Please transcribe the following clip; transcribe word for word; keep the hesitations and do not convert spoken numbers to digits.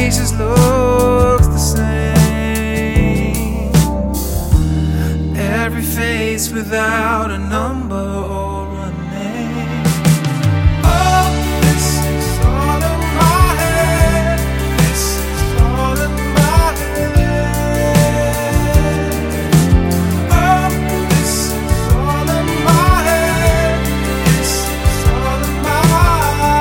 faces looks the same. Every face without a number.